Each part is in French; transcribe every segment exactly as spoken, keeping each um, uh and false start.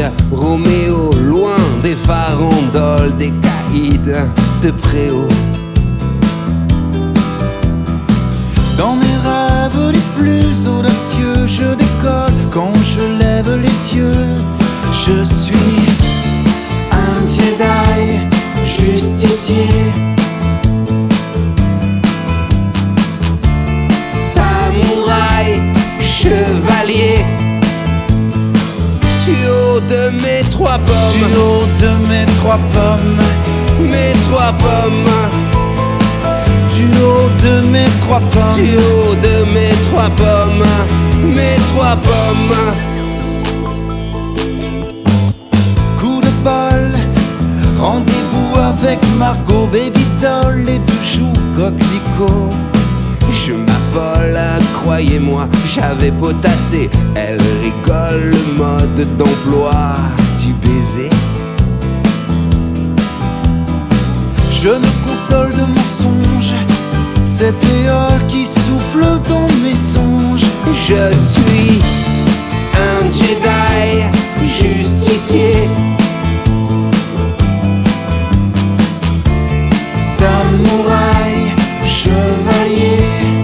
Roméo, loin des farandoles, des caïds de Préau. Dans mes rêves les plus audacieux, je décolle quand je lève les yeux. Je suis un Jedi, justicier. Samouraï, chevalier. Du haut de mes trois pommes, Du haut de mes trois pommes, mes trois pommes. du haut de mes trois pommes, Du haut de mes trois pommes, mes trois pommes. coup de bol, rendez-vous avec Margot, baby doll et deux joues coquelicot. Je m'affole, croyez-moi, j'avais potassé. Elle rigole, le mode d'emploi du baiser. Je me console de mon songe, cette éole qui souffle dans mes songes. Je suis un Jedi, justicier. Samouraï, chevalier.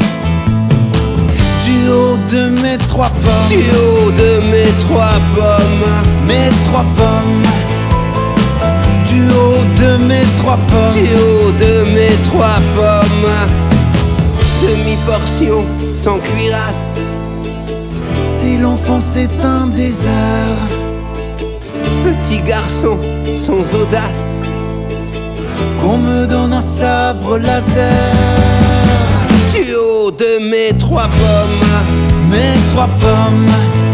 Du haut de mes trois pommes, Du haut de mes trois pommes, mes trois pommes. Du haut de mes trois pommes, du haut de mes trois pommes. Demi-portion sans cuirasse, si l'enfance est un désert, petit garçon sans audace. qu'on me donne un sabre laser. Du haut de mes trois pommes, Mes trois pommes,